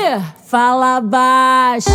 fala baixo.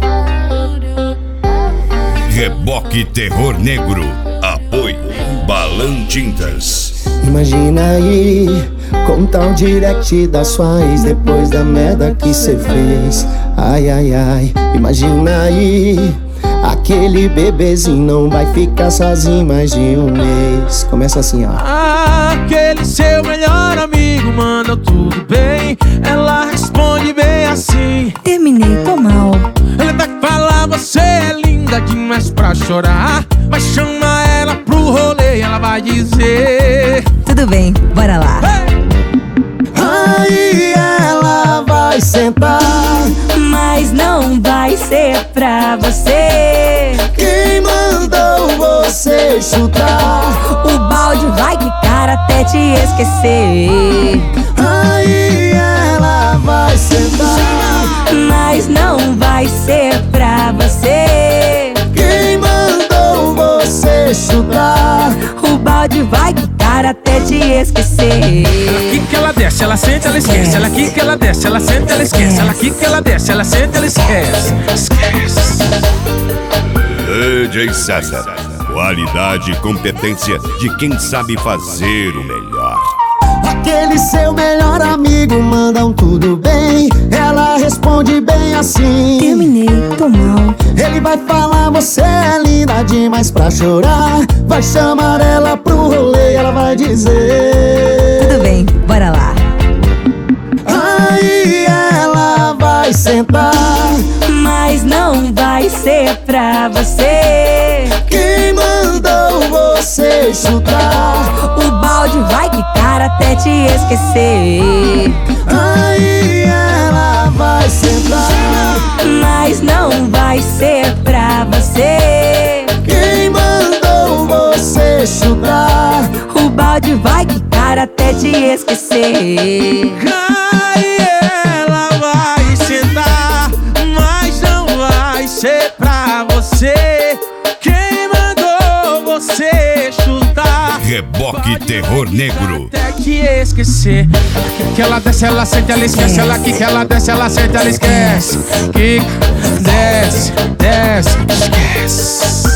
Reboque Terror Negro. Apoio Balan Tintas. Imagina aí, contar o direct da sua ex depois da merda que cê fez. Ai, ai, ai, imagina aí, aquele bebezinho não vai ficar sozinho mais de um mês. Começa assim, ó. Aquele seu melhor amigo manda tudo bem. Ela responde bem assim: terminei, tô mal. Ele vai falar, você é linda demais pra chorar. Mas chama ela pro rolê e ela vai dizer: tudo bem, bora lá. Aí ela vai sentar, mas não vai ser pra você. quem mandou você chutar? O balde vai quicar até te esquecer. Aí ela vai sentar, mas não vai ser pra você. quem mandou você chutar? O balde vai quicar até te esquecer. ela quica, ela desce, ela senta, ela esquece. Ela quica, ela desce, ela senta, ela esquece. Ela quica, ela desce, ela senta, ela esquece. Esquece. DJ César. Qualidade e competência de quem sabe fazer o melhor. Aquele seu melhor amigo manda um tudo bem. Ela responde bem assim: terminei, tô mal. Ele vai falar, você é linda demais pra chorar. Vai chamar ela pro rolê e ela vai dizer: tudo bem, bora lá. Aí ela vai sentar, mas não vai ser pra você. quem mandou você chutar? O balde vai quicar até te esquecer. Aí ela vai sentar, mas não vai ser pra você. quem mandou você chutar? O balde vai quicar até te esquecer. Aí ela vai sentar, mas não vai ser pra você. Quem mandou você chutar? Reboque Terror Negro. Até te esquecer. Que ela desce, ela senta, ela esquece. Ela quica, ela desce, ela senta, ela esquece. Quica, desce, desce, esquece.